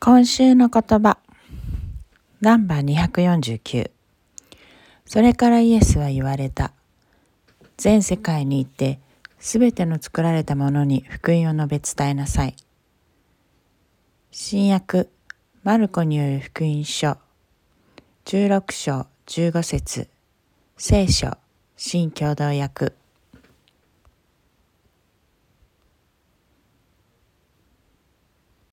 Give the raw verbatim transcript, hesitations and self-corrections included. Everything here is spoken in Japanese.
今週の言葉ナンバーにひゃくよんじゅうきゅう。それからイエスは言われた。全世界に行ってすべての作られたものに福音を述べ伝えなさい。新約マルコによる福音書じゅうろく章じゅうご節、聖書新共同訳。